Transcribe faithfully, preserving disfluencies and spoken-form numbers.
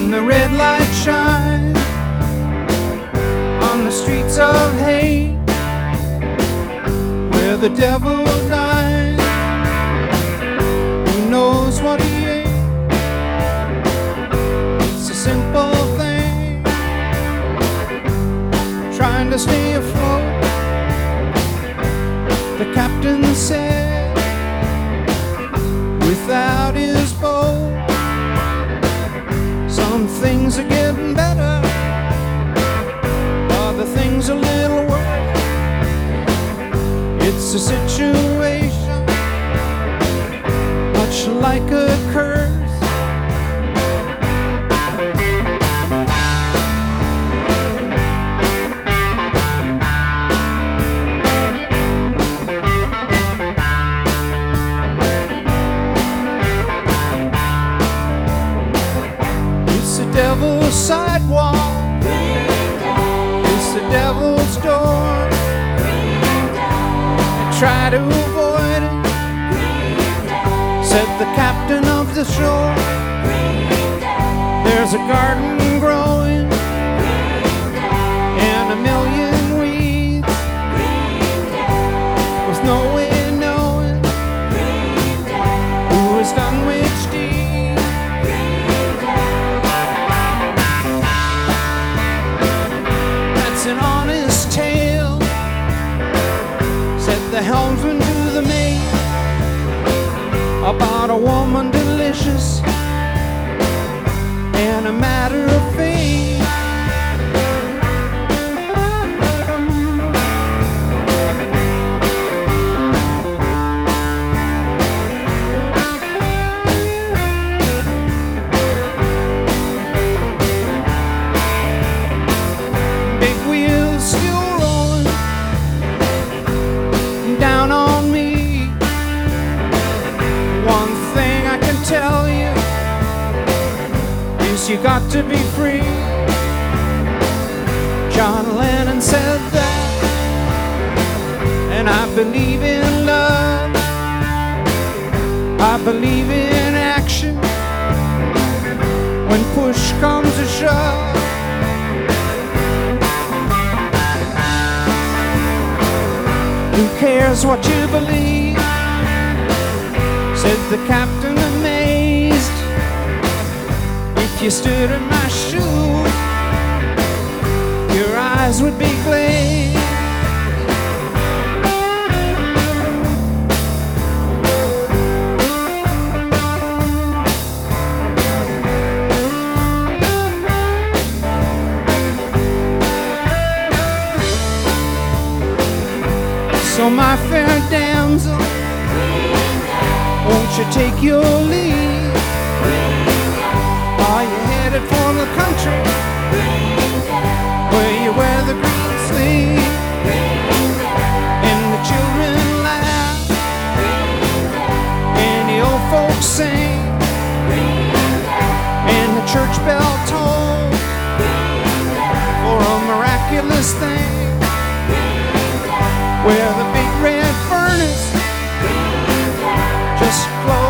when the red light shines on the streets of hate, where the devil dies. Who knows what he ate? It's a simple thing, trying to stay afloat. The captain said, without his boat, some things are getting better, other things a little worse. It's a situation much like a curse. Devil's sidewalk, it's the devil's door. I try to avoid it, said the captain of the shore. There's a garden growing and a million weeds, with no way knowing who has done which deed. An honest tale, said the helmsman to the mate, about a woman delicious and a matter of fate. Down on me, one thing I can tell you is you got to be free. John Lennon said that, and I believe in love. I believe in action when push comes to shove. Who cares what you believe, said the captain amazed. If you stood in my shoes, your eyes would be glazed. So my fair damsel, won't you take your leave? Are you headed for the country where you wear the green sleeve and the children laugh and the old folks sing and the church bell toll for a miraculous thing, where the big red furnace just glows